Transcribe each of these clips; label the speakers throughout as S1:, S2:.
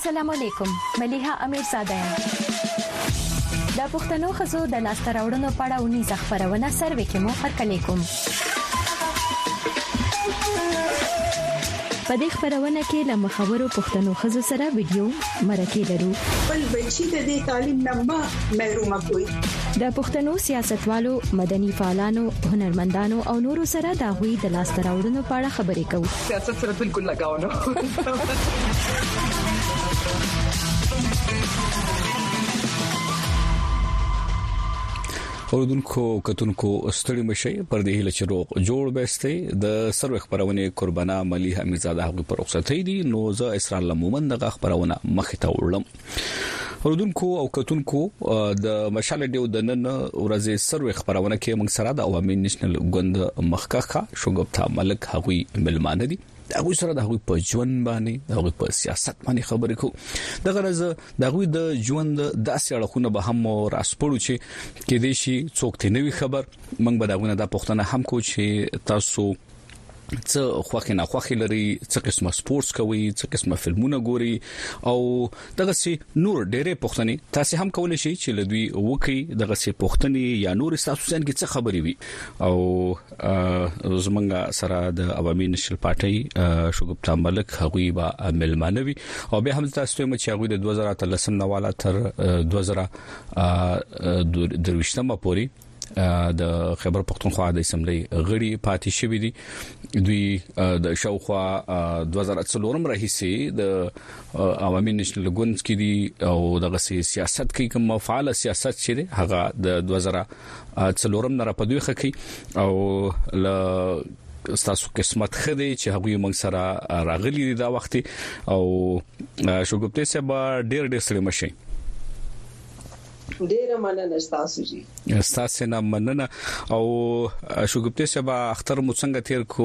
S1: السلام علیکم مليحه امیر زاده د پښتنو خزو د لاسته راوړنو په اړه ونی ځخبرونه سروې کې مو هرکلی کوم په دې خبرونه کې له مخاورو پښتنو خزو سره ویډیو مرکه لرو
S2: بل بچی د دې تعلیم نه محروم کوي
S1: د پښتنو سیاستوالو مدني فعالانو هنرمندانو او نورو سره د غوي د لاسته راوړنو په اړه خبرې کوو
S3: سیاست سره بالکل لگاو نه
S4: اوردونکو کتونکو ستړي مشي پر دې هله چروغ جوړ بهسته د سروي خبرونه قربانا مليحه اميرزاده حق پر رخصتي دي نو زه اسرار لمومن د خبرونه مخ ته وړم اوردونکو او کتونکو د مشال ډیو د نن ورځې سروي خبرونه کې موږ سره د عوامي نېشنل ګوند مخکخه شوګپتا ملک هغوی ملمانه دي هغه سره د هغه په ژوند باندې د هغه په سیاست باندې خبرې کو د غرض د هغه د ژوند داسې اړخونه به هم راسپړو چې کې دې شي څوک ته نوې خبر موږ به داونه د پښتنه هم کو چې تاسو څه خوخه نه خوخه لري څه قسمه سپورتس کوي څه قسمه فلمونه ګوري او دغه سي نور ډېرې پښتني تاسو هم کولای شئ چې لدوی وکي دغه سي پښتني یا نور تاسو څنګه څه خبري وي او زمونږ سره د عوامي نېشنل پارټي شوګپتا ملک هغوی با ملمانوي او به هم تاسو ته چې هغوی د 2013 نواله تر 2023 پورې د خبر پښتونخوا د اسمبلی غړي پاتې شوی دي دوی د شاوخوا 2014 راهیسي د عوامي نېشنل ګوند کې دي او دغه سیاست کې کوم فعال سیاست چې هغه د 2014 نه را پدوي خکې او ل ستاسو قسمت خدي چې هغه موږ سره راغلي دا وخت او شوګپته سبا ډېر سره مشي
S2: ډیره مننه تاسو جی
S4: تاسو نه مننه او شوګپته سبا اختر مو څنګه تیر کو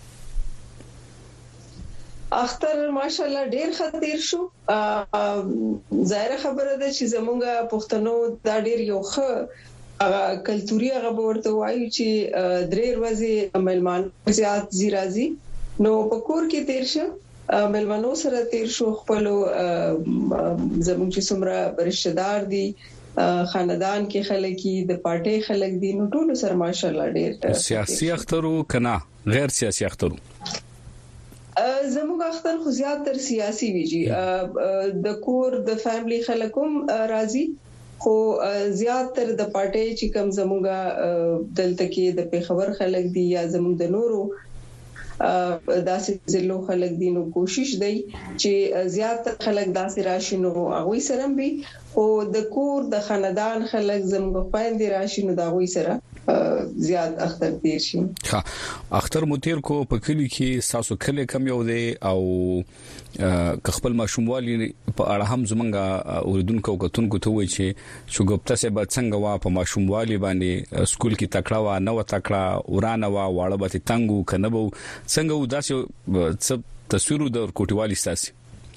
S2: اختر ماشاءالله ډیر خطیر شو ظاهر خبره ده چې زمونږه پښتنو دا ډیر یو ښه کلتوري هغه ورته وایي چې درې ورځې ملمان زیات زیرازي نو پکور کې تیر شو ملمنو سره تیر شو خپل زموږ چې څومره رشتہ دار دي خاندان کې خلک د پارټي خلک دي نو ټول سره ماشاءالله ډیر
S4: سیاسي اخترو کنا غیر سیاسي اخترو
S2: زموږ اختر خو زیات تر سیاسي ویږي د کور د فیملی خلکوم راضي خو زیات تر د پارټي چې کم زموږ دلته کې د پیښور خلک دي یا زموږ د نورو داسې زلو خلک دي نو کوشش دی چې زیات خلک داسې راشي نو هغه سره به او د کور د خاندان خلک زموږ پاندې راشي نو دا غوي سره زیات اختر تیر شي
S4: ها اختر متیر کو په کلی کې ساسو کله کم یو دی او خپل ماشوموالي په اړه هم زمونږه اوردونکو کتونکو ته وایي چې شوګپتا سه به څنګه وا په ماشوموالي باندې سکول کې تکړه وا نو تکړه ورانه وا واړه به تنګو کنه وو څنګه وداسې تصویر د کوټوالي ساسي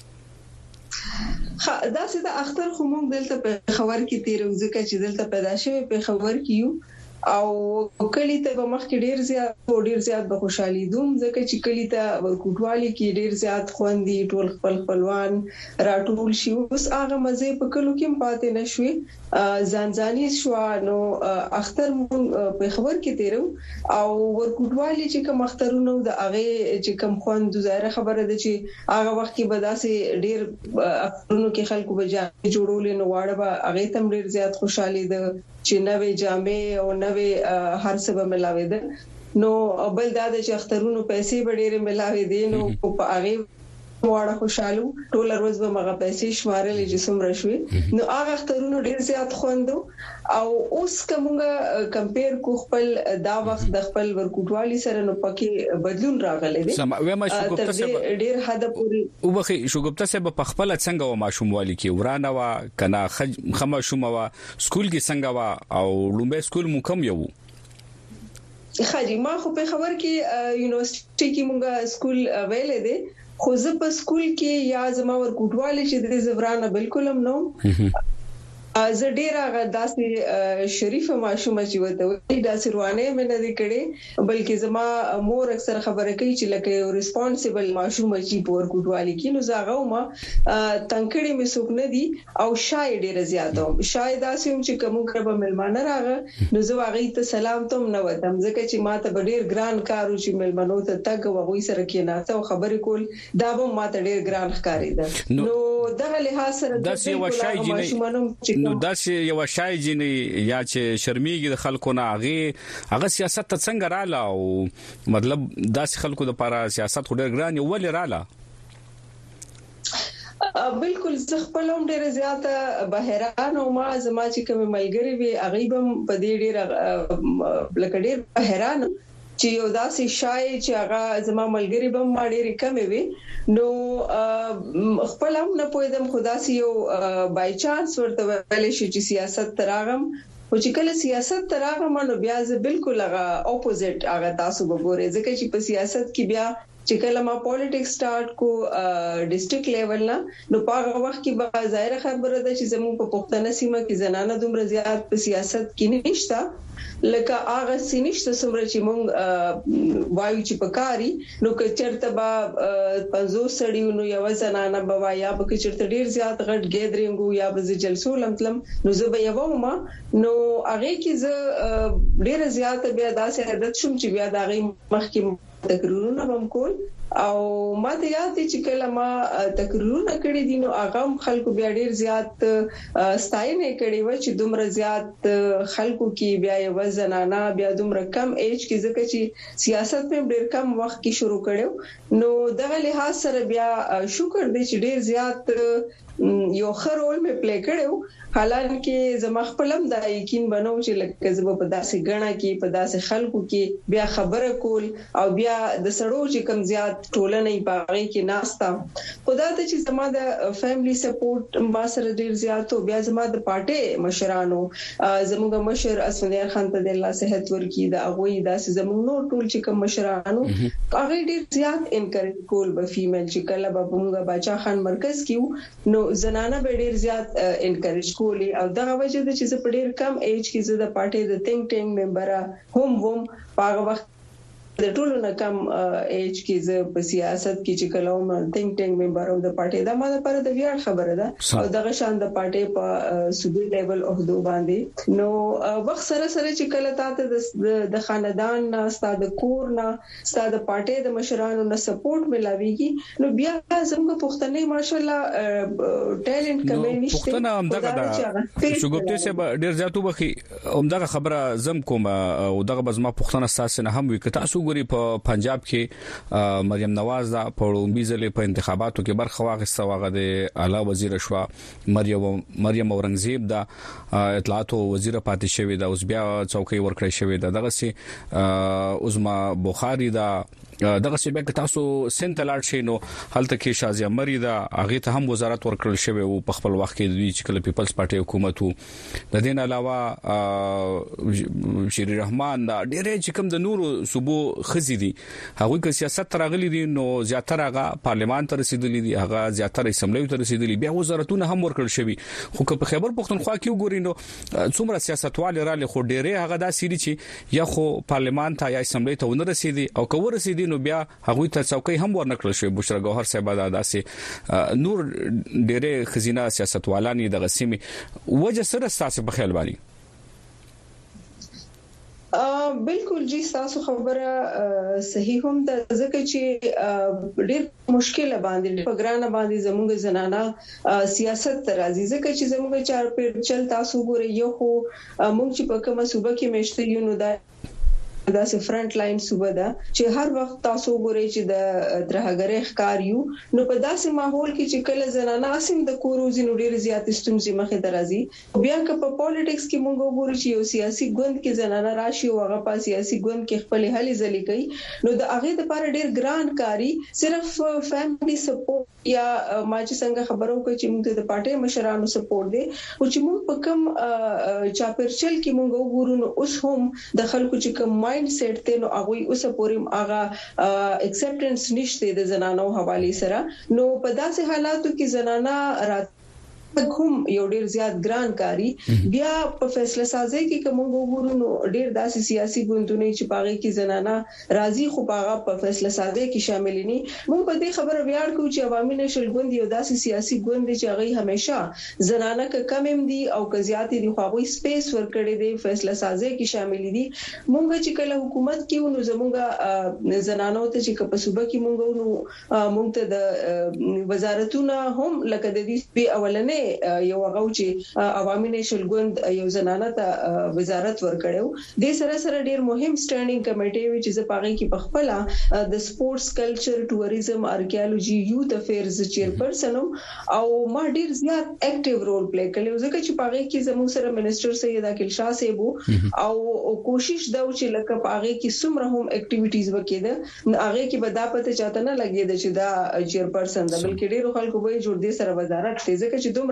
S2: دا چې د اختر خو موږ دلته په خبر کې تیرو ځکه چې دلته پیدا شوی په خبر کې یو او کلی ته به مخ کې ډیر زیات به خوشحالي دوم ځکه چې کلی ته ورکوټوالي کې ډیر زیات خوندي ټول خپلوان راټول شي اوس هغه مزه په کلو کې پاتې نشوي ځانځاني شو نو اختر په خبر کې تیرو او ورکوټوالي چې کوم اخترونو د هغه چې کوم خوند ظاهر خبره ده چې هغه وخت کې به داسې ډیر اخترونو کې خلکو به جوړول نو واړه به هغه تم ډیر زیات خوشحالي ده چې نوې جامې او نوې هر څه به ملاوي ده نو بل دا چې اخترونو پیسې به ډېر ملاوي دي نو په هغه واړه خوشاله ټول ورځ به مغه پیسې شمارلې چې څومره شوي نو هغه اخترونو ډېر زیات خوندو او اوس کومه کمپیر کو خپل دا وخت د خپل ورکوټوالي سره نو پکې بدلون راغلی دی
S4: سم وې ما شوګپتا سه
S2: ډېر حد پورې
S4: او بخي شوګپتا سه په خپل څنګه و ماشوموالي کې ورانه وا کنا خما شوم وا سکول کې څنګه وا او لومبه سکول مو کم یو
S2: خاجي ما خو په خبر کې یونیورسيټي کې مونږه سکول ویلې دي خو زه په سکول کې یا زما ورکوټوالي چې د زورانه بالکل هم نو زه ډیر هغه داسې شریف ماشومه چې وته وي داسې روانه مې نه دي کړې بلکې زما مور اکثر خبره کوي چې لکه یو ریسپانسیبل ماشومه چې پور کوټوالي کې نو زاغه ما تنکړې مې څوک نه دي او شای ډیر زیاته شاید داسې چې کوم کربه ملمانه راغه نو زه واغې ته سلام ته نه وتم ځکه چې ما ته ډیر ګران کارو چې ملمنو ته تګ وغوي سره کې نه ته خبرې کول دا به ما ته ډیر ګران ښکارېده نو دغه لحاظ سره
S4: دا یو شای جنې نو دا یو شای جنې یا چې شرمېږي د خلکو نه هغه سیاست ته څنګه رااله او مطلب دا خلکو د لپاره سیاست ډېر ګران یو ولې رااله
S2: بالکل زه خپل هم ډېر زیاته بهران او ما زما چې کوم ملګری وي هغه به په دې ډېر لکه ډېر بهران چې یو داسې شای چې هغه زما ملګری به ما ډېر کم وي نو خپل هم نه پوهیدم خدا سي یو بای چانس ورته ویل شي چې سیاست تراغم او چې کله سیاست تراغم نو بیا زه بالکل هغه اپوزیټ هغه تاسو وګورئ ځکه چې په سیاست کې بیا چې کله ما پالیټکس سٹارټ کو ډیسټریکټ لیول نه نو په هغه وخت کې به ظاهر خبره ده چې زموږ په پښتنه سیمه کې زنانه دومره زیات په سیاست کې نشته لکه هغه سینشته سمره چې مونږ وایو چې پکاري نو که چرته با 50 سړیو نو یو زنانه به یا به چرته ډیر زیات غټ ګیدرینګ یا به جلسو لمتلم نو زه به یو ما نو هغه کې زه ډیر زیات بیا داسې عادت شوم چې بیا دا غي مخکې تقریرونه هم کول او ما ته یاد دي چې کله ما تقریرونه کړی دي نو هغه خلکو بیا ډیر زیات ستاینه کړی و چې دومره زیات خلکو کې بیا یو زنانه بیا دومره کم ایج کې ځکه چې سیاست په ډیر کم وخت کې شروع کړو نو دغه لحاظ سره بیا شکر دې چې ډیر زیات یو خرول مې پلی کړو حالانکه زما خپلم دا یقین بنو چې لکه زما په داسې غنا کې په داسې خلکو کې بیا خبره کول او بیا د سړو چې کم زیات ټولنې باغې کې ناستا خدا ته چې زما د فیملی سپورټ ما سره ډیر زیات او بیا زما د پارټي مشرانو زموږ مشر اسمندیار خان ته د الله صحت ورکړي دا غوي داسې زموږ نور ټول چې کم مشرانو هغه ډیر زیات انکریج کول به فیمیل چې کله به موږ باچا خان مرکز کیو نو زنانه به ډیر زیات انکریج او دغه وجه د چې په ډیر کم ایج کې زه د پارټي د ثینک ټینک ممبره هم په وخت د ټولو نه کم ایج کې زه په سیاست کې چې کلوم ثینک ټینک ممبر او د پارټي د ماده پر د ویاړ خبره ده او دغه شان د پارټي په صوبې لیول عہدو باندې نو وخت سره سره چې کله تاسو د خاندان نه ستاسو د کور نه ستاسو د پارټي د مشرانو نه سپورټ ملويږي نو بیا زموږ پښتنې ماشاءالله ټیلنت کمې نشته
S4: پښتنه همدغه دا شګوبته سه ډیر زیاتو بخي همدغه خبره زم کوم او دغه بزما پښتنه ساسه نه هم وي که تاسو ګوري په پنجاب کې مریم نواز دا په لومبي ځلې په انتخاباتو کې برخه واخیسته واغه د اعلی وزیر شو مریم اورنګزیب دا اطلاعات وزیر پاتې شوی دا اوس بیا څوکۍ ورکړی شوی دا دغه سي عظما بخاری دا دغه څه به تاسو سنتلار شي نو هلته کې شازیا مری دا هغه ته هم وزارت ورکړل شوی او په خپل وخت کې د چکل پیپلز پارټي حکومت د دین علاوه شری رحمان دا ډېر چې کوم د نورو صوبو خزي دي هغه کې سیاست ترغلي دي نو زیاتره هغه پارلمان ته رسیدلی دي هغه زیاتره اسمبلی ته رسیدلی بیا وزارتونه هم ورکړل شوی خو په خیبر پختونخوا کې وګورئ نو څومره سیاستوال را لخوا ډېر هغه دا سړي چې یا خو پارلمان ته یا اسمبلی ته ونه رسیدي او کوم رسیدي نو بیا هغه ته څوکۍ هم ورنکړل شوی بشرا ګوهر صاحب دا داسې نور ډېر خزینه سیاستوالانی د غسیمه وجه سره تاسو په خیال باندې
S2: بالکل جی تاسو خبره صحیح هم ده ځکه چې ډېر مشکل باندې په ګرانه باندې زموږ زنانه سیاست راځي ځکه چې زموږ چار په چل تاسو ګورئ یو خو موږ چې په کومه صوبه کې مشته یو نو دا داسې فرنٹ لاین صوبه ده چې هر وخت تاسو ګورئ چې د ترهګری ښکار یو نو په داسې ماحول کې چې کله زنانه اسیم د کوروزي نو ډېر زیات ستونزې مخې ته راځي بیا که په پالیټکس کې موږ ګورو چې یو سیاسي ګوند کې زنانه راشي او هغه په سیاسي ګوند کې خپل هلي ځلې کوي نو د هغه لپاره ډېر ګران کاری صرف فیملی سپورټ یا ما چې څنګه خبرو کوي چې موږ د پارټي مشرانو سپورټ دی او چې موږ په کوم چاپرچل کې موږ وګورو نو اوس هم د خلکو چې کوم مایند سیټ ته نو هغه اوس پورې هغه اکسپټنس نشته د زنانو حواله سره نو په داسې حالاتو کې زنانه کوم یو ډیر زیات ګران کاری بیا په فیصله سازي کې کوم وګورو ډیر داسې سیاسي ګوندونه چې پاغي کې زنانه راضي خو پاغه په فیصله سازي کې شامل ني موږ په دې خبره ویاړ کوو چې عوامي نشل ګوند یو داسې سیاسي ګوند چې هغه همیشه زنانه ک کم هم دي او ک زیات دي خو هغه سپیس ورکړي دي فیصله سازي کې شامل دي موږ چې کله حکومت کې نو زموږه زنانو ته چې په صوبه کې موږ ته د وزارتونو هم لکه د دې اولنې یو هغه چې عوامي نشل ګوند یو زنانه ته وزارت ورکړو د سره ډیر مهم سټانډینګ کمیټي وی چې زپاغي کې پخپلا د سپورتس کلچر ټوریزم آرکیالوجي یوث افیرز چیرپرسن او ما ډیر زیات اکټیو رول پلی کړو ځکه چې پاغي کې زموږ سره منسٹر سید عاقل شاه صاحب او کوشش دا چې لکه پاغي کې څومره هم اکټیویټیز وکړي هغه کې به دا پته چاته نه لګي چې دا چیرپرسن دا بلکې ډیر خلکو به جوړ دي سره وزارت ته ځکه چې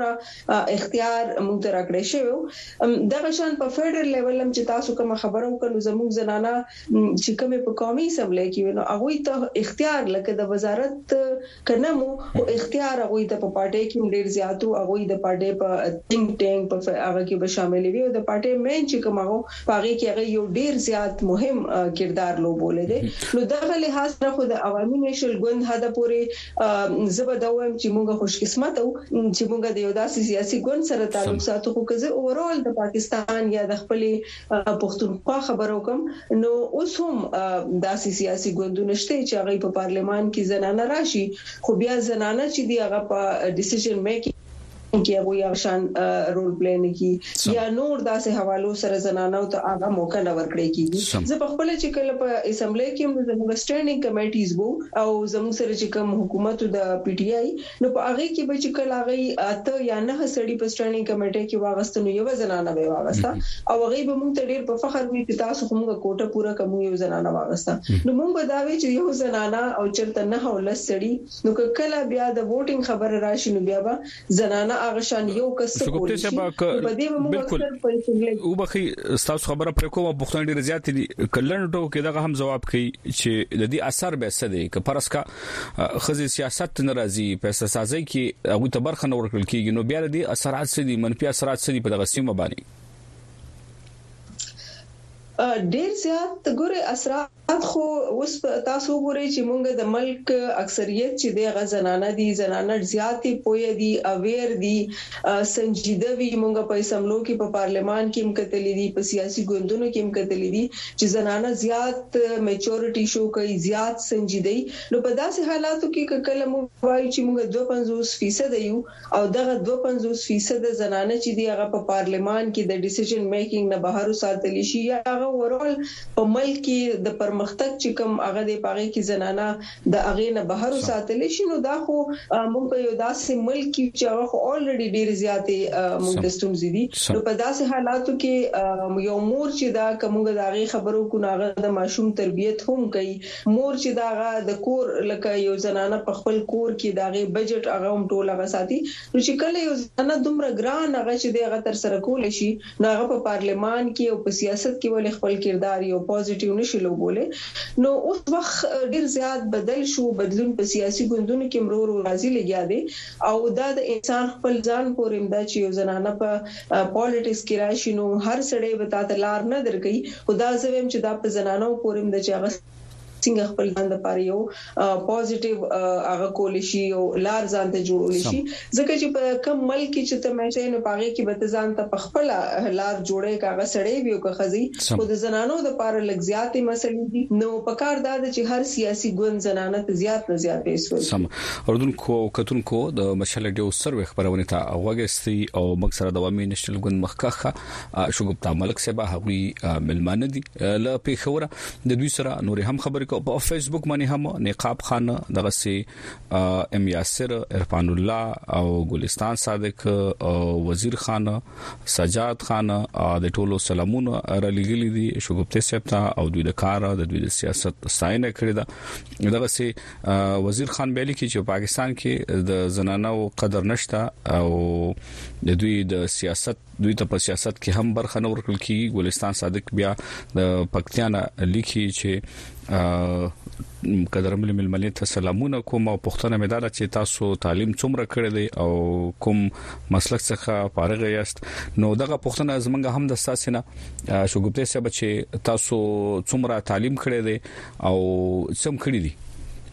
S2: اختیار موږ ته راکړی شوی دا شان په فدرل لیول هم چې تاسو کوم خبرو کړو زموږ زنانه چې کومه په قومي اسمبلی کې نو هغه ته اختیار لکه د وزارت کنه مو اختیار هغه ته په پارټي کې ډیر زیاتو هغه د پارټي په ثینک ټینک په هغه کې به شامل وي او د پارټي مین چې کوم هغه پاغي کې هغه یو ډیر زیات مهم کردار لوبولې دي نو دغه لحاظ سره خو د عوامي نشل ګوند هدا پورې زبردوم چې موږ خوش قسمت او چې موږ د یو داسې سیاسي ګوند سره تعلق ساتو خو کزه اورال د پاکستان یا د خپل پښتونخوا خبرو کوم نو اوس هم داسې سیاسي ګوندونه شته چې هغه په پارلمان کې زنانه راشي خو بیا زنانه چې دی هغه په ډیسیژن میکینګ کې هغه یو شان رول پلی نه کی یا نور داسې حوالو سره زنانو ته هغه موقع نه ورکړي کیږي زه په خپل چې کله په اسمبلی کې زموږ سټینډینګ کمیټیز وو او زموږ سره چې کوم حکومت د پی ټی آی نو په هغه کې به چې کله هغه اته یا نه سړي په سټینډینګ کمیټي کې واغستنو یو زنانه به واغستا او هغه به موږ ته ډیر په فخر وي چې تاسو موږ کوټه پورا کوم یو زنانه واغستا نو موږ به دا وی چې یو زنانه او چرته نه هولس سړي نو کله بیا د ووټینګ خبر راشي نو بیا به زنانه اغشان یو کس
S4: کولی شي بالکل او بخي تاسو خبره پر کومه پښتون ډیر زیات دي کلنټو کې دغه هم جواب کوي چې د دې اثر به څه دي ک پرسکا خزي سیاست ناراضي پیسې سازي کې هغه ته برخه نور کړل کیږي نو بیا د اثرات څه دي منفي اثرات څه دي په دغه سیمه باندې
S2: ډیر زیات ګوره اثرات خو اوس تاسو ګورئ چې مونږ د ملک اکثریت چې د غزنانه دي زنانه زیاتې پوهې دي اویر دي سنجیده وي مونږ په اسمبلو کې په پارلمان کې مکتلې دي په سیاسي ګوندونو کې مکتلې دي چې زنانه زیات میچورټي شو کوي زیات سنجیده نو په داسې حالاتو کې کله مونږ وایو چې مونږ 25% یو او دغه 25% زنانه چې دی هغه په پارلمان کې د ډیسیژن میکینګ نه بهر ساتل شي یا هغه ورول په ملک کې د پرمختګ چې کوم هغه د پاغي کې زنانه د هغه نه بهر ساتل شي نو دا خو موږ په یو داسې ملک کې چې هغه اولریډي ډیر زیاتې موږ د ستونزې دي نو په داسې حالاتو کې یو مور چې دا کومه د هغه خبرو کو هغه د ماشوم تربيت هم کوي مور چې دا د کور لکه یو زنانه په خپل کور کې دا غي بجټ هغه هم ټول هغه ساتي نو چې کله یو زنانه دومره ګران هغه چې هغه تر سره کول شي نو هغه په پارلمان کې او په سیاست کې ول خپل کردار یو پوزټیو نشي لوبوله نو اوس وخت ډیر زیات بدل شو بدلون په سیاسي ګوندونو کې مرور راځي لګیا دي او دا د انسان خپل ځان پورې امدا چې یو زنانه په پالیټکس کې راشي نو هر سړی به تاسو لار نه درکې خدا زویم چې دا په زنانو پورې امدا چې هغه څنګه خپل ځان لپاره یو پوزټیو هغه کول شي او لار ځان ته جوړول شي ځکه چې په کوم ملک چې ته مې نه پاږي کې به ځان ته خپل لار جوړې کاغه سړی وي او کخزي خو د زنانو د لپاره لږ زیاتې مسلې دي نو پکار دا چې هر سیاسي ګوند زنانه ته زیات نه زیات پیسې
S4: سم اردوونکو کتونکو د مشال ډیو سروې خبرونه ته اوګستي او مکسره د عوامي نېشنل ګوند مخکخه شګوبتا ملک سبا هغوی ملمانه دي ل پیښوره د دوی سره نور هم خبرې په فیسبوک باندې هم نقاب خان دغه سي ام یاسر عرفان الله او ګلستان صادق او وزیر خان سجاد خان د ټولو سلامونه را لګلې دي شګوبته سپتا او دوی د کار د دوی د سیاست ستاینه کړې ده دغه سي وزیر خان بیلی کې چې پاکستان کې د زنانو قدر نشته او د دوی د سیاست دوی ته په سیاست کې هم برخه نه ورکړل کیږي. ګلستان صادق بیا د پکتیانا لیکي چې قدر ملي ته سلامونه کوم او پښتنه مدار چې تاسو تعلیم څومره کړی دی او کوم مسلک څخه فارغ یاست. نو دغه پښتنه زمونږ هم د ساسنه شګوپته سبا چې تاسو څومره تعلیم کړی دی او څوم کړی دی.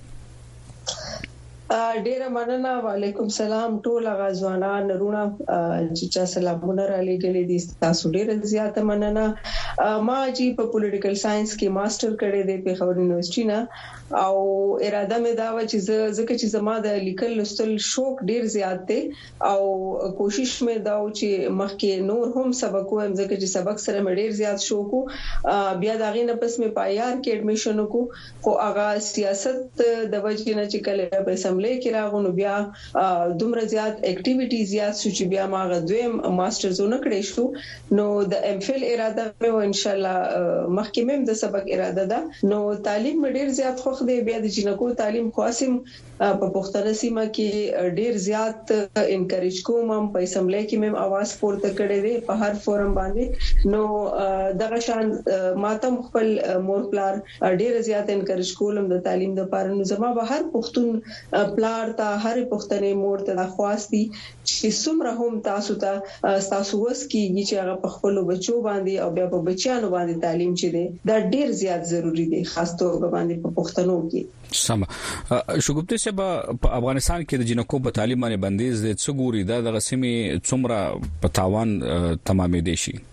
S2: ډیره مننه. وعلیکم سلام ټول غزوانان رونه چې سلامونه را لګلې دي. تاسو ډیره زیاته مننه. ما چې په پولیټیکل ساينس کې ماستر کړی دی په خبر یونیورسيټي نه او اراده مې دا و چې زکه چې زما د لیکل لوستل شوق ډیر زیات دی او کوشش مې دا و چې مخکې نور هم سبق وایم زکه چې سبق سره مې ډیر زیات شوق بیا دا غي نه پس مې پایار کې اډمیشن وکړو خو هغه سیاست د وجې نه چې کله په اسمبلی کې راغونو بیا دومره زیات اکټیویټیز زیات شو چې بیا ما غوډم ماسترز ونکړې شو. نو د ام فل اراده مې ان شاء الله مخکې مې د سبق اراده ده. نو تعلیم مې ډیر زیات خوښ دی. بیا د جنکو تعلیم خاصم په پښتنه سیمه کې ډیر زیات انکریج کوم. په اسمبلی کې مې आवाज پورته کړی دی په هر فورم باندې. نو دغه شان ماتم خپل مور پلار ډیر زیات انکریج کولم د تعلیم لپاره. نو زما به هر پښتون پلار ته هر پښتنې مور ته خواستي چې څومره هم تاسو وس کیږي چې هغه په خپل بچو باندې او بیا په بچیانو باندې تعلیم چي دي دا ډیر زیات ضروری دی خاص توګه باندې په پښتنو کې.
S4: سم شګوپته سبا په افغانستان کې د جنکو په تعلیم باندې بندیز د څګوري د غسمې څومره په تاوان تمامې دي شي.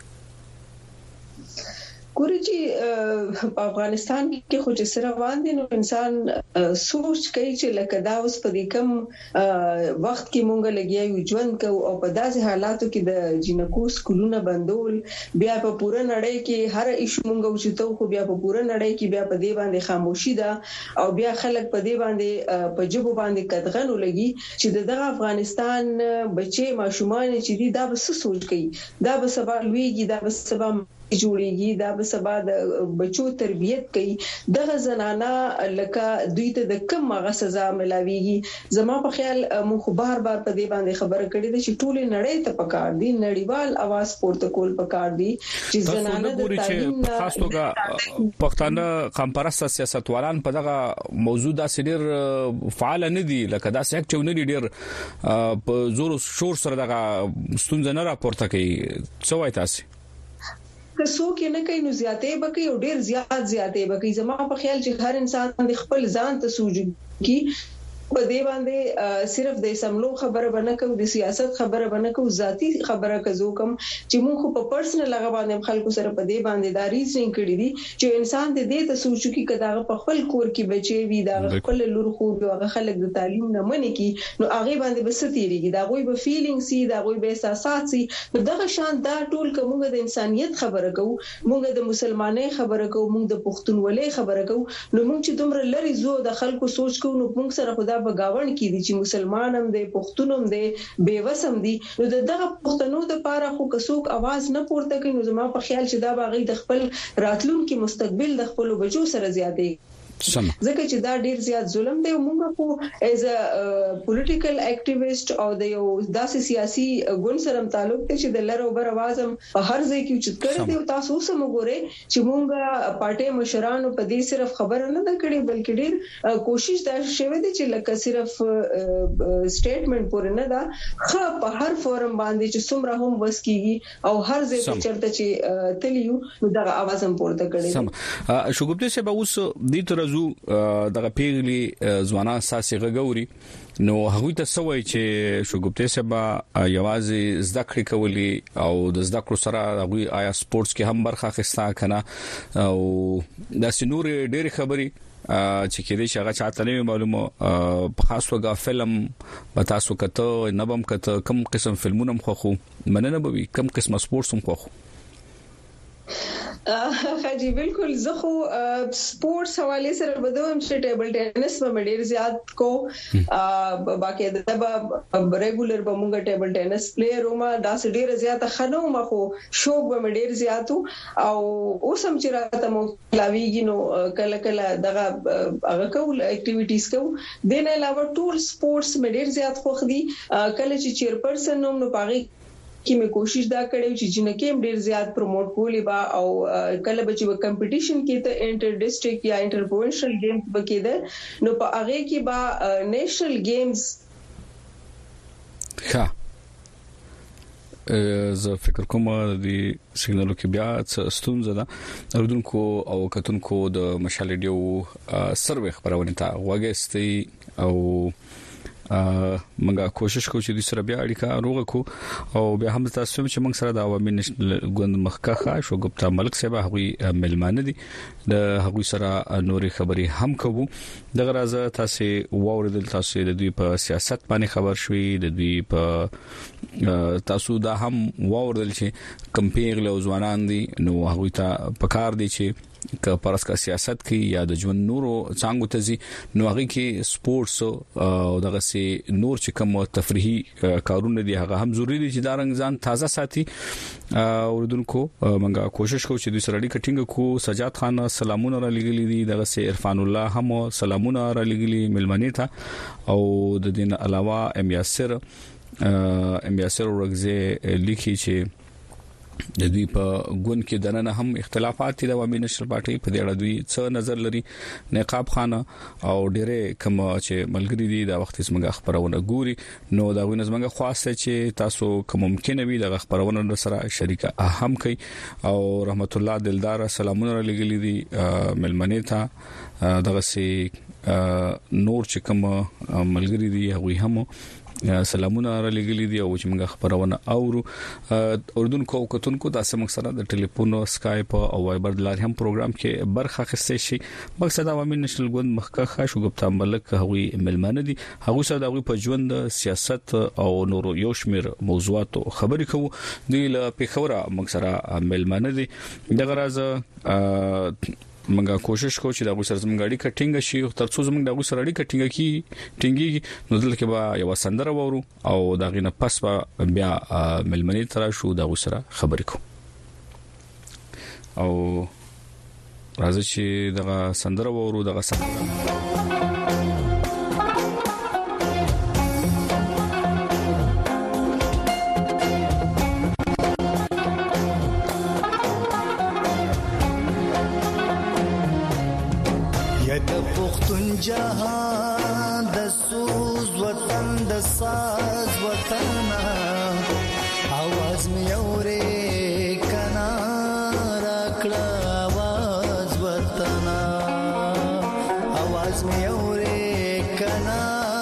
S2: ګوري چې په افغانستان کې خو چې سره باندې نو انسان سوچ کوي چې لکه دا اوس په دې کم وخت کې مونږ لګیایو ژوند کو او په داسې حالاتو کې د جنکو سکولونه بندول بیا په پوره نړۍ کې هر هیڅ مونږ وچتو خو بیا په پوره نړۍ کې بیا په دې باندې خاموشي ده او بیا خلک په دې باندې په جبو باندې قدغنو لګي چې دغه افغانستان بچي ماشومان چې دي دا به سوچ کوي دا به سبا لویږي دا به سبا جوړيږي دا به سبا د بچو تربيت کوي دغه زنانه لکه دوی ته د کم مغه سزا ملاويږي. زما په خیال مخ بار په دې باندې خبره کړې ده چې ټول نړۍ ته پکار دي نړیوال आवाज پورته کول پکار دي چې زنانه د تعلیم
S4: خاص توګه پښتانه قامپرست سیاستوالان په دغه موضوع دا سړي فعال نه دي لکه دا څنګه چې نه ډیر په زور شور سره دغه ستونزه نه راپورته کوي. څه وایي تاسو؟
S2: که څوک نه کوي نو زیاتې بکی او ډیر زیاتې بکی. زما په خیال چې هر انسان د خپل ځان ته سوچي په دې باندې صرف د سملو خبره بنه کوو د سیاست خبره بنه کوو ذاتی خبره کوو کوم چې موږ په پرسنل لغه باندې خلکو سره په دې باندې دا ریزنګ کړی دي چې انسان دې ته سوچو کې کدا په خپل کور کې بچي وي دا خپل لور خو هغه خلک د تعلیم نه منې کی نو هغه باندې بس تیریږي دا غوي به فیلینګ سي دا غوي به احساسات سي. نو دغه شان دا ټول کومه د انسانيت خبره کوو موږ د مسلمانۍ خبره کوو موږ د پښتونولۍ خبره کوو نو موږ چې دومره لري زو د خلکو سوچ کوو نو موږ سره خدا بغاوند کې دي چې مسلمان هم دي پښتون هم دي بیوسم دي. نو دغه پښتنو د پاره خو کڅوک आवाज نه پورته کوي نو زما په خیال چې دا باغی د خپل راتلونکي مستقبل د خپل بچو سره زیاتې ځکه چې دا ډیر زیات ظلم دی. موږ خو ایز ا پولیټیکل اکټیویسټ او د یو داسې سیاسي ګوند سره تعلق ته چې د لر او بر आवाज هم په هر ځای کې چت کړی دی. تاسو سم وګورئ چې موږ پارټي مشرانو په دې صرف خبره نه ده کړې بلکې ډیر کوشش دا شوه دي چې لکه صرف سټیټمنټ پورې نه ده خو په هر فورم باندې چې څومره هم وسکیږي او هر ځای په چرته چې تلیو نو دا आवाज هم پورته کړی.
S4: شګوپته سبا اوس د ترزو دغه پیغلي ځوانان ساسي غووري نو هغه ته سوي چې شګوپته سبا یوازې زده کړې کولې او د زده کړو سره هغه آیا سپورتس کې هم برخه اخیستا کنه او د سنور ډېر خبري چې کېدې چې هغه چاته نه معلومه په خاص توګه فلم تاسو کته نبم کته کم قسم فلمونه مخخو مننه به کم قسم سپورتس مخخو
S2: خاجي بالکل زه خو سپورتس حواله سره بدوم چې ټیبل ټینس په ډیر زیات کو باقي د ریګولر به مونږ ټیبل ټینس پلیئر ومه دا ډیر زیات خنو ما خو شوق به ډیر زیاتو او اوسم چې راته مو لاویږي نو کله کله دغه هغه کول اکټیویټیز کو دنه علاوه ټول سپورتس مې ډیر زیات خوښ دي. کله چې چیرپرسن نو پاغي کې مې کوشش دا کړې چې جنکه ډیر زیات پروموټ کولې با او کله به چې کمپټیشن کې ته انټر ډیسټریکټ یا انټر پروینشل گیمز بکې ده نو په هغه کې با نېشنل گیمز
S4: ښه زه فکر کوم د سیګنالو کې بیا ستونزه ده اردوونکو او کتونکو د مشال ډیو سروې خبرونه ته وګستي او منګه کوشش کوو چې د سره بیا اړیکه روغه کو او بیا هم تاسو چې موږ سره د عوامي نېشنل ګوند مخکخه شوګپتا ملک صاحب هغوی ملمانه دي د هغوی سره نوري خبري هم کوو دغه راز تاسو ووردل تاسو د دوی په سیاست باندې خبر شوي د دوی په تاسو دا هم ووردل چې کمپیر له ځوانان دي نو هغوی ته پکار دي چې که پرسکا سیاست کې یا د ژوند نورو څنګه تزي نو هغه کې سپورتس او دغه سي نور چې کوم تفریحي کارونه دي هغه هم ضروری دي چې دا رنګ ځان تازه ساتي اوردونکو منګه کوشش کوو چې د سره اړیکه ټینګ کو سجاد خان سلامونه را لګلې دي دغه سي عرفان الله هم سلامونه را لګلې ملمنې ته او د دین علاوه ام یاسر ورغزه لیکي چې د دوی په ګوند کې دنه هم اختلافات دي د عوامي نېشنل پارټي په دې اړه دوی څه نظر لري نقاب خانه او ډېرې کوم چې ملګری دي د وخت څخه خبرونه ګوري نو دا غوښنه زموږه خواسته چې تاسو کوم ممکن وي د خبرونه سره شریک اهم کوي او رحمت الله دلدار سلامونه لګلې دي ملمنې ته دغه سي نور چې کوم ملګری دي هغه هم سلامونه را لګلې دي او چې موږ خبرونه اورو اردوونکو او کتونکو د اسمک سره د ټلیفون اسکایپ او وایبر لار هم پروګرام کې برخه اخیستې شي مقصد عوامي نېشنل ګوند مخکخه شوګپتا ملک هغوی ملمانه دي هغه سره د پجوند سیاست او نورو یو شمیر موضوعات خبرې کوو د پیښوره مقصره ملمانه دي دغه راز منګه کوشش کوو چې د غوسر زمګاړي کټینګ شي ترڅو زمګ د غوسر اړي کټینګ کیږي نو دلته به یو سندره وورو او دا غینه پس بیا ملمنې تر شو د غوسر خبرې کو او راځي چې دغه سندره وورو دغه
S5: جهان د سوز وطن د ساز وطن आवाज می اورې کنا راکړه आवाज وطن आवाज می اورې کنا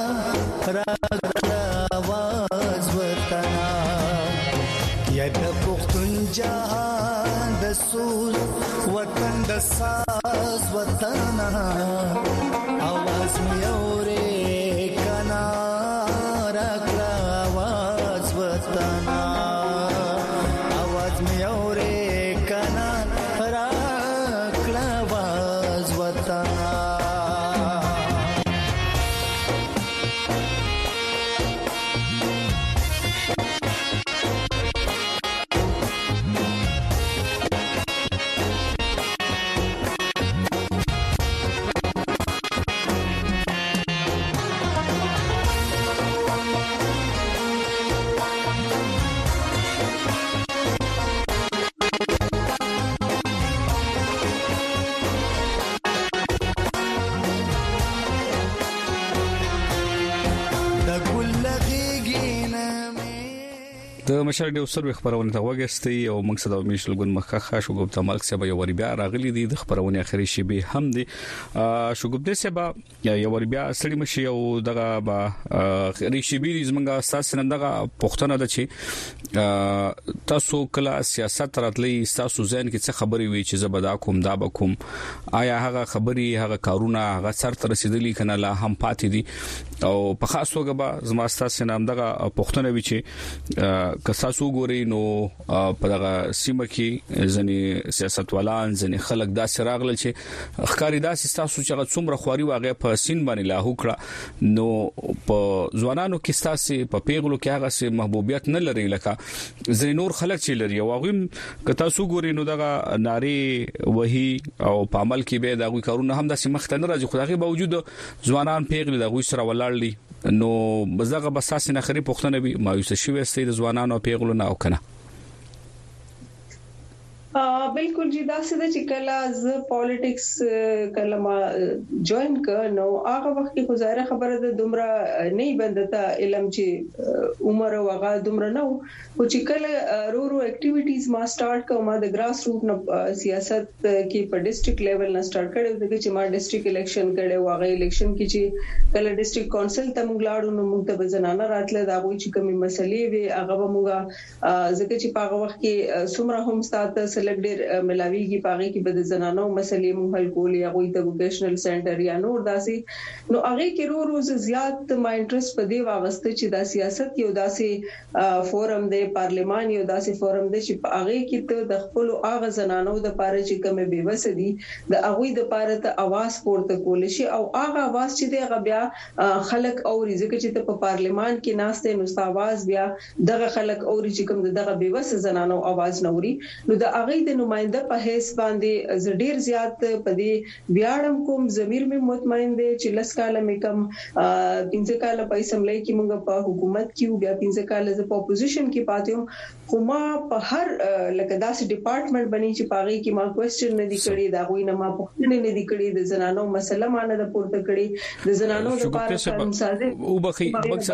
S5: راکړه आवाज وطن یا د پښتون جهان د سوز وطن د ساز وطن आवाज में औरे कना रखला आवाज वतना आवाज में औरे कना रखला आवाज वतना
S4: د مشر ډیو سروې خبرونه ته وګستي او موږ صدا میشل ګون مخخه شوګپتا ملک صاحب یو ور بیا راغلي دي د خبرونه اخري شی به هم دي شوګپتا صاحب یو ور بیا سړی مشي او دغه با اخري شی به زمونږه اساس نه دغه پښتنه د چی تاسو کله سیاست راتلی تاسو ځین کې څه خبري وي چې زبدا کوم دا بکوم آیا هغه خبري هغه کارونه هغه سر تر رسیدلی کنه لا هم پاتې دي او په خاص توګه به زما اساس نه دغه پښتنه وي چې کساسو ګوري نو په دغه سیمه کې ځنی سیاستوالان ځنی خلک دا سراغل چې اخکاری داسې تاسو چې څومره خواري واغې په سین باندې لاهو کړه نو په ځوانانو کې تاسو په پیغلو کې هغه سي محبوبیت نه لري لکه ځنی نور خلک چې لري واغې که تاسو ګوري نو دغه ناری وਹੀ او په عمل کې به دغه کارونه هم داسې مخته نه راځي خدای باوجود ځوانان پیغلي دغه سره ولاړ دي نو بزغه بساس نه خري پښتنه به مایوس شوي ستې د ځوانانو پیغلو نه او کنه
S2: بالکل جی دا څه چې کله ز پالیټکس کله ما جوائن ک نو هغه وخت کې گزاره خبره د دومره نه بندته علم چې عمر وغه دومره نه او چې کله رو اکټیویټیز ما سٹارټ کوم ما د ګراس روټ نه سیاست کې په ډیسټریکټ لیول نه سٹارټ کړو دغه چې ما ډیسټریکټ الیکشن کړو هغه الیکشن کې چې کله ډیسټریکټ کونسل ته موږ لاړو نو موږ ته بزنانه راتله دا وایي چې کومې مسلې وي هغه موږ ځکه چې په هغه وخت کې سمره هم ستاسو سلیکټ ملاویږي پاغي کې بد زنانو مسلې مو حل کولې هغه ته ووکیشنل سنټر یا نور داسې نو هغه کې روز زیات ما انټرست په دی واغسته چې د سیاست یو داسې فورم دی پارلیمان یو داسې فورم دی چې هغه کې ته د خپل هغه زنانو د پاره چې کومه بیوس دي د هغه د پاره ته आवाज پورته کول شي او هغه आवाज چې دی هغه بیا خلک او رزق چې ته په پارلیمان کې ناشته نو ست आवाज بیا دغه خلک او چې کوم دغه بیوس زنانو आवाज نوري نو د هغه د نمائنده په هیڅ باندې زډیر زیات په دې ویاړم کوم ضمیر مې مطمئن دي چې لسکاله مې کم 15 کال په اسمبلی کې موږ په حکومت کې بیا 15 کال ز په اپوزیشن کې پاتې خو ما په هر لکه داسې ډپارټمنټ بنی چې پاغي کې ما کوېسچن نه دی کړی دا غوښنه ما پوښتنه نه دی کړی د زنانو مسله مانه د پورته کړی د زنانو لپاره
S4: او بخي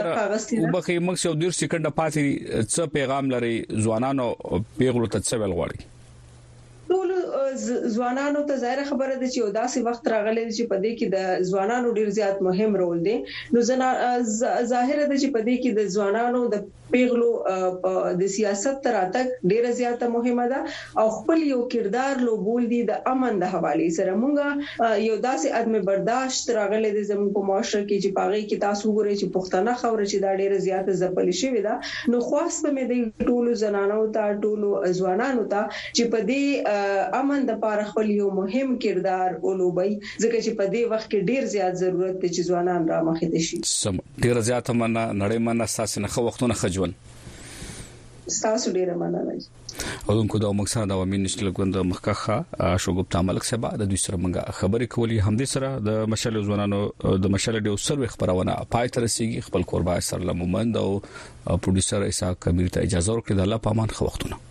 S4: مکسر یو ډیر سکند پاتې څه پیغام لري ځوانانو پیغلو ته څه ویل غواړي
S2: ټول ځوانانو ته ظاهر خبره ده چې داسې وخت راغلی چې په دې کې د ځوانانو ډیر زیات مهم رول دی نو ظاهر ده چې په دې کې د ځوانانو د پیغلو د سیاست تراتک ډیره زیاته مهمه ده او خپل یو کردار لوبول دي د امن د حواله سره مونږه یو داسې عدم برداشت راغلی د زموږ په معاشره کې چې پاغي کې تاسو ګورئ چې پښتنه خبره چې دا ډیره زیاته ځپل شوې ده نو خاص په مې د ټولو زنانو ته ټولو ځوانانو ته چې په دې امن د لپاره خپل یو مهم کردار ولوبي ځکه چې په دې وخت کې ډیر زیات ضرورت دی چې ځوانان را مخې ته شي
S4: سم ډیر زیات مننه نړۍ مننه اساس نه خو وختونه خجون
S2: تاسو ډیره مننه
S4: اودونکو دا مقصد او منیشتل غوند مخکخه شوګپتا ملک صاحب د دوی سره منګه خبرې کولې هم دې سره د مشال ځوانانو د مشال ډیو سروي خبرونه پای تر سیږي خپل قربا سره لمومند او پروډوسر اسحاق کبیر ته اجازه ورکړه د الله پامان خو وختونه